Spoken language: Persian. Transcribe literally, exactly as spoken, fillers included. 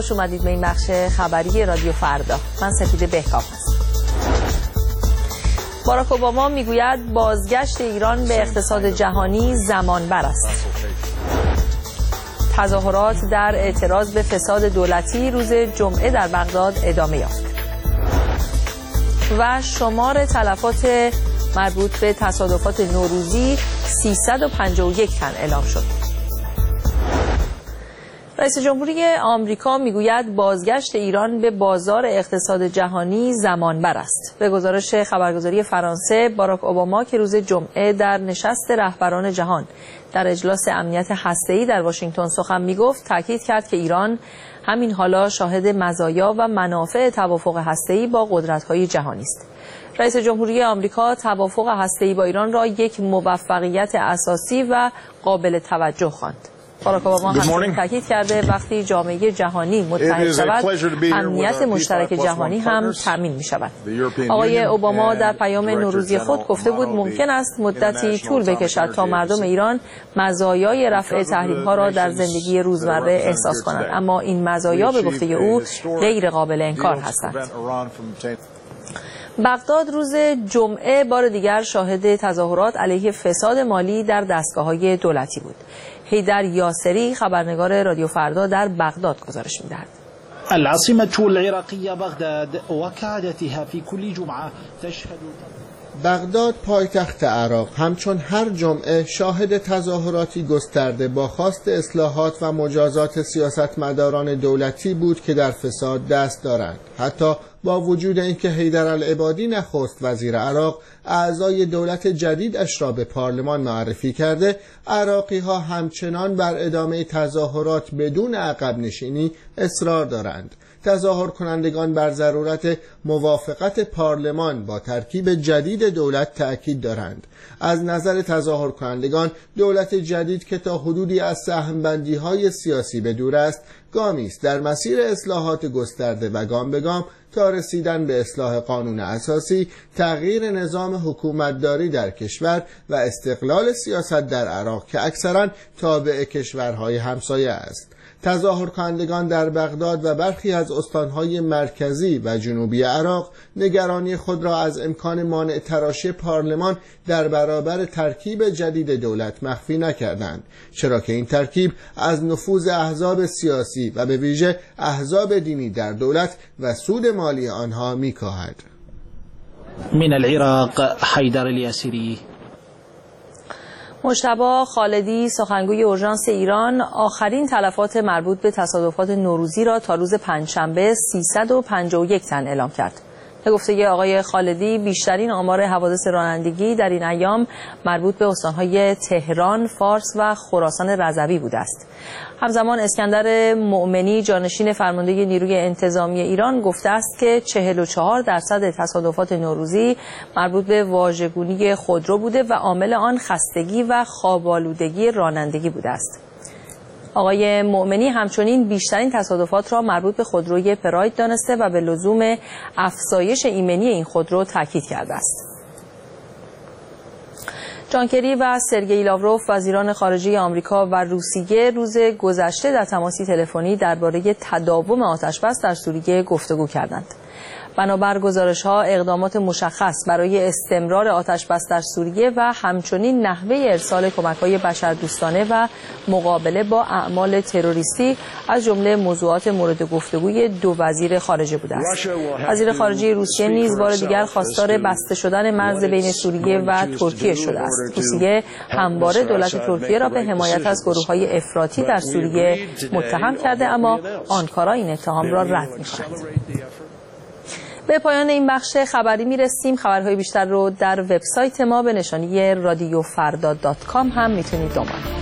خوش اومدید به این بخش خبری رادیو فردا. من سپیده بهکام هستم. باراک اوباما میگوید بازگشت ایران به اقتصاد جهانی زمان بر است. تظاهرات در اعتراض به فساد دولتی روز جمعه در بغداد ادامه یافت. و شمار تلفات مربوط به تصادفات نوروزی سیصد و پنجاه و یک تن اعلام شد. رئیس جمهوری آمریکا میگوید بازگشت ایران به بازار اقتصاد جهانی زمان بر است. به گزارش خبرگزاری فرانسه، باراک اوباما که روز جمعه در نشست رهبران جهان در اجلاس امنیت هسته‌ای در واشنگتن سخن میگفت، تاکید کرد که ایران همین حالا شاهد مزایا و منافع توافق هسته‌ای با قدرت‌های جهانی است. رئیس جمهوری آمریکا توافق هسته‌ای با ایران را یک موفقیت اساسی و قابل توجه خواند. باراک اوباما هم تاکید کرده وقتی جامعه جهانی متحد شود، امنیت مشترک جهانی هم تامین می شود. آقای اوباما در پیام نوروزی خود گفته بود ممکن است مدتی طول بکشد تا مردم ایران مزایای رفع تحریم ها را در زندگی روزمره احساس کنند، اما این مزایا به گفته او غیر قابل انکار هستند. بغداد روز جمعه بار دیگر شاهد تظاهرات علیه فساد مالی در دستگاه‌های دولتی بود. حیدر یاسری خبرنگار رادیو فردا در بغداد گزارش می‌دهد. العاصمة العراقية بغداد وكعادتها في كل جمعة تشهد. بغداد پایتخت عراق همچون هر جمعه شاهد تظاهراتی گسترده با خواست اصلاحات و مجازات سیاستمداران دولتی بود که در فساد دست دارند. حتی با وجود اینکه حیدرالعبادی نخست وزیر عراق اعضای دولت جدیدش را به پارلمان معرفی کرده، عراقی ها همچنان بر ادامه تظاهرات بدون عقب نشینی اصرار دارند. تظاهر کنندگان بر ضرورت موافقت پارلمان با ترکیب جدید دولت تأکید دارند. از نظر تظاهر کنندگان، دولت جدید که تا حدودی از سهمبندی های سیاسی به دور است، گامی است در مسیر اصلاحات گسترده و گام به گام تا رسیدن به اصلاح قانون اساسی، تغییر نظام حکومتداری در کشور و استقلال سیاست در عراق که اکثراً تابع کشورهای همسایه است. تظاهر کنندگان در بغداد و برخی از استانهای مرکزی و جنوبی عراق نگرانی خود را از امکان مانع تراشی پارلمان در برابر ترکیب جدید دولت مخفی نکردند، چرا که این ترکیب از نفوذ احزاب سیاسی و به ویژه احزاب دینی در دولت و سود مالی آنها می‌کاهد. من العراق حیدر الیاسری. مجتبی خالدی سخنگوی اورژانس ایران آخرین تلفات مربوط به تصادفات نوروزی را تا روز پنجشنبه سیصد و پنجاه و یک تن اعلام کرد. به گفته آقای خالدی بیشترین آمار حوادث رانندگی در این ایام مربوط به استانهای تهران، فارس و خراسان رضوی بوده است. همزمان اسکندر مؤمنی جانشین فرمانده نیروی انتظامی ایران گفته است که چهل و چهار درصد تصادفات نوروزی مربوط به واژگونی خودرو بوده و عامل آن خستگی و خواب‌آلودگی رانندگی بوده است. آقای مؤمنی همچنین بیشترین تصادفات را مربوط به خودروی پراید دانسته و به لزوم افزایش ایمنی این خودرو تاکید کرده است. جان کری و سرگئی لاوروف وزیران خارجه آمریکا و روسیه روز گذشته در تماسی تلفنی درباره تداوم آتش‌بس در سوریه گفتگو کردند. بنابر گزارش‌ها اقدامات مشخص برای استمرار آتش‌بس در سوریه و همچنین نحوه ارسال کمک‌های بشردوستانه و مقابله با اعمال تروریستی از جمله موضوعات مورد گفتگوی دو وزیر خارجه بوده است. وزیر خارجه روسیه نیز بار دیگر خواستار بسته شدن مرز بین سوریه و ترکیه شده است. روسیه همواره دولت ترکیه را به حمایت از گروه‌های افراطی در سوریه متهم کرده، اما آنکارا این اتهام را رد می‌کند. به پایان این بخش خبری میرسیم. خبرهای بیشتر رو در وبسایت ما به نشانی رادیو فردا دات کام هم میتونید دنبال کنید.